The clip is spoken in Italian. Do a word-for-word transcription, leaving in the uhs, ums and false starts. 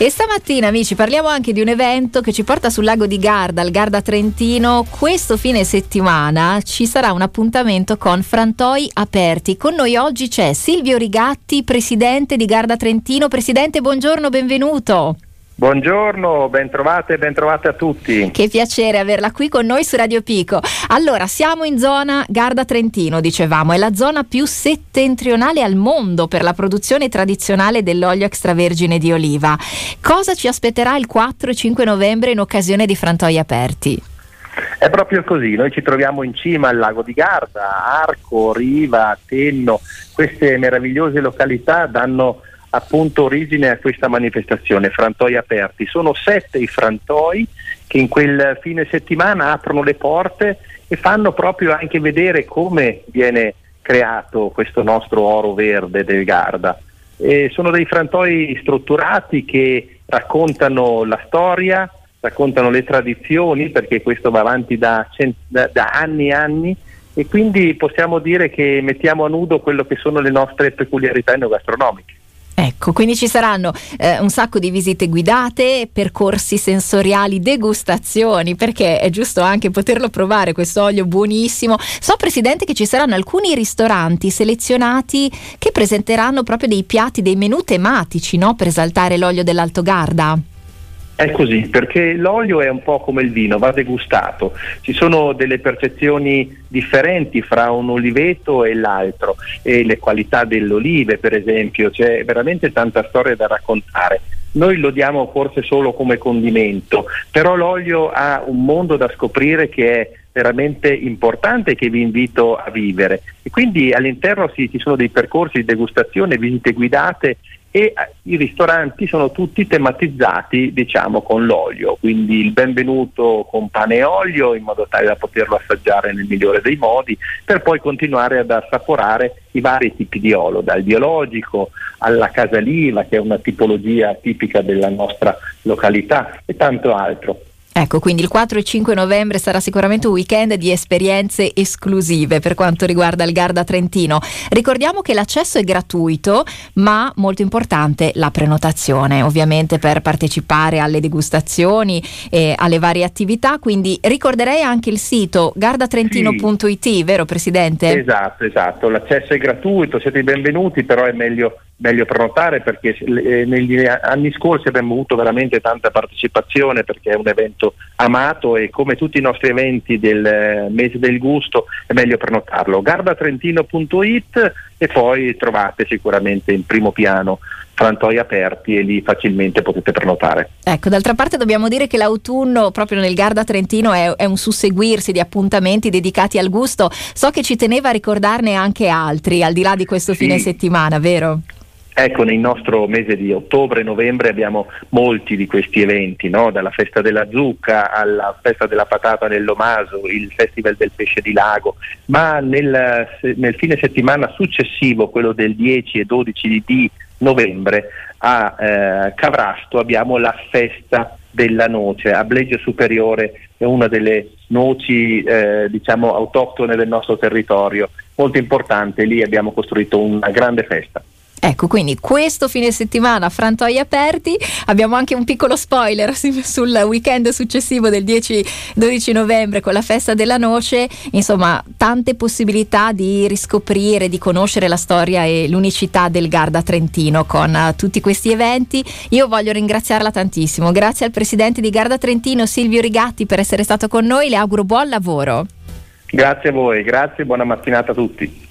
E stamattina, amici, parliamo anche di un evento che ci porta sul lago di Garda, al Garda Trentino. Questo fine settimana ci sarà un appuntamento con Frantoi Aperti. Con noi oggi c'è Silvio Rigatti, presidente di Garda Trentino. Presidente, buongiorno, benvenuto. Buongiorno, ben trovate, ben trovate a tutti. Che piacere averla qui con noi su Radio Pico. Allora, siamo in zona Garda Trentino, dicevamo, è la zona più settentrionale al mondo per la produzione tradizionale dell'olio extravergine di oliva. Cosa ci aspetterà il quattro e cinque novembre in occasione di Frantoi Aperti? È proprio così, noi ci troviamo in cima al lago di Garda, Arco, Riva, Tenno, queste meravigliose località danno appunto origine a questa manifestazione, Frantoi Aperti. Sono sette i frantoi che in quel fine settimana aprono le porte e fanno proprio anche vedere come viene creato questo nostro oro verde del Garda. E sono dei frantoi strutturati che raccontano la storia, raccontano le tradizioni, perché questo va avanti da, cent- da, da anni e anni, e quindi possiamo dire che mettiamo a nudo quello che sono le nostre peculiarità enogastronomiche. Ecco, quindi ci saranno eh, un sacco di visite guidate, percorsi sensoriali, degustazioni, perché è giusto anche poterlo provare questo olio buonissimo. So, Presidente, che ci saranno alcuni ristoranti selezionati che presenteranno proprio dei piatti, dei menù tematici, no? Per esaltare l'olio dell'Alto Garda. È così, perché l'olio è un po' come il vino, va degustato. Ci sono delle percezioni differenti fra un oliveto e l'altro, e le qualità delle olive, per esempio, c'è veramente tanta storia da raccontare. Noi lo diamo forse solo come condimento, però l'olio ha un mondo da scoprire che è veramente importante, che vi invito a vivere. E quindi all'interno sì, ci sono dei percorsi di degustazione, visite guidate, e i ristoranti sono tutti tematizzati, diciamo, con l'olio, quindi il benvenuto con pane e olio, in modo tale da poterlo assaggiare nel migliore dei modi, per poi continuare ad assaporare i vari tipi di olio, dal biologico alla casaliva, che è una tipologia tipica della nostra località, e tanto altro. Ecco, quindi il quattro e cinque novembre sarà sicuramente un weekend di esperienze esclusive per quanto riguarda il Garda Trentino. Ricordiamo che l'accesso è gratuito, ma molto importante la prenotazione, ovviamente, per partecipare alle degustazioni e alle varie attività. Quindi ricorderei anche il sito gardatrentino punto it, sì. Vero, Presidente? Esatto, esatto, l'accesso è gratuito, siete i benvenuti, però è meglio meglio prenotare, perché eh, negli anni scorsi abbiamo avuto veramente tanta partecipazione, perché è un evento amato, e come tutti i nostri eventi del eh, mese del gusto è meglio prenotarlo. gardatrentino punto it, e poi trovate sicuramente in primo piano Frantoi Aperti, e lì facilmente potete prenotare. Ecco, d'altra parte dobbiamo dire che l'autunno proprio nel Garda Trentino è, è un susseguirsi di appuntamenti dedicati al gusto. So che ci teneva a ricordarne anche altri al di là di questo Sì. fine settimana, vero? Ecco, nel nostro mese di ottobre e novembre abbiamo molti di questi eventi, no? Dalla festa della zucca alla festa della patata nell'Omaso, il festival del pesce di lago, ma nel, nel fine settimana successivo, quello del dieci e dodici di novembre, a eh, Cavrasto abbiamo la festa della noce. A Blegio Superiore è una delle noci eh, diciamo autoctone del nostro territorio, molto importante. Lì abbiamo costruito una grande festa. Ecco, quindi questo fine settimana Frantoi Aperti, abbiamo anche un piccolo spoiler sul weekend successivo del dieci dodici novembre con la festa della noce. Insomma, tante possibilità di riscoprire, di conoscere la storia e l'unicità del Garda Trentino con uh, tutti questi eventi. Io voglio ringraziarla tantissimo, grazie al presidente di Garda Trentino Silvio Rigatti per essere stato con noi, le auguro buon lavoro. Grazie a voi, grazie, buona mattinata a tutti.